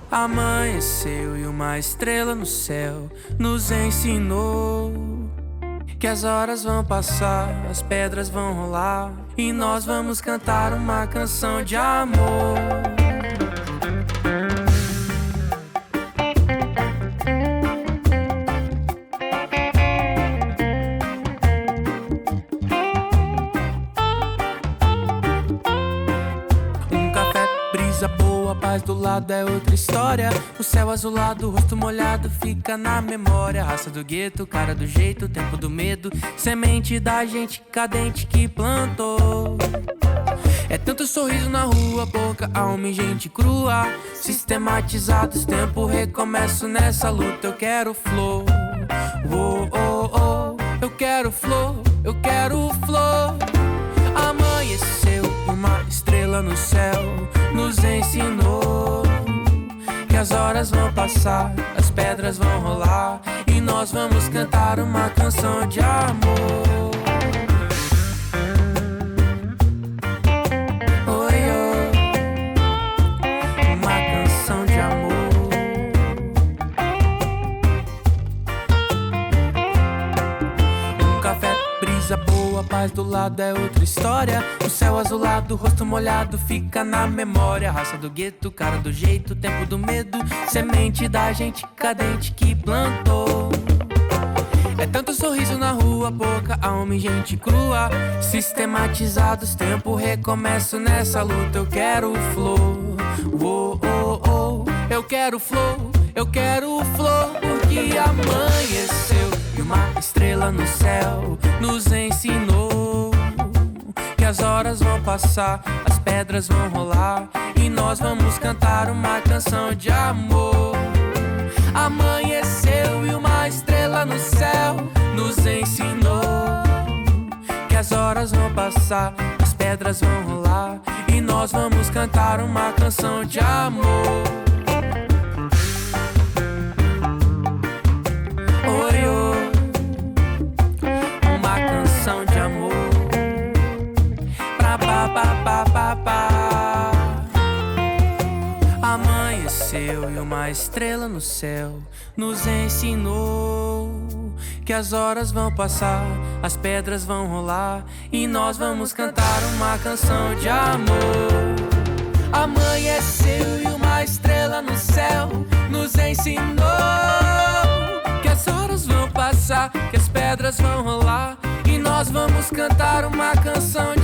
Amanheceu e uma estrela no céu nos ensinou que as horas vão passar, as pedras vão rolar e nós vamos cantar uma canção de amor. Brisa boa, paz do lado é outra história. O céu azulado, o rosto molhado fica na memória. Raça do gueto, cara do jeito, tempo do medo. Semente da gente cadente que plantou. É tanto sorriso na rua, boca, alma e gente crua. Sistematizados, tempo recomeço nessa luta. Eu quero flor, oh, oh, oh. Eu quero flor, eu quero flor. Amanheceu uma estrela no céu nos ensinou que as horas vão passar, as pedras vão rolar e nós vamos cantar uma canção de amor. Oi, oh, uma canção de amor. Um café, brisa boa, paz do lado é outra história. O céu azulado, o rosto molhado fica na memória. Raça do gueto, cara do jeito, tempo do medo. Semente da gente cadente que plantou. É tanto sorriso na rua, boca, alma e gente crua. Sistematizados, tempo recomeço nessa luta. Eu quero flor, oh, oh, oh. Eu quero flor, eu quero flor. Porque amanheceu e uma estrela no céu nos ensinou que as horas vão passar, as pedras vão rolar e nós vamos cantar uma canção de amor. Amanheceu e uma estrela no céu nos ensinou que as horas vão passar, as pedras vão rolar e nós vamos cantar uma canção de amor. Oi, oh, uma canção de amor. Pra pa pa pa pa pa. Amanheceu e uma estrela no céu nos ensinou que as horas vão passar, as pedras vão rolar e nós vamos cantar uma canção de amor. Amanheceu e uma estrela no céu nos ensinou que as horas vão passar, que as pedras vão rolar e nós vamos cantar uma canção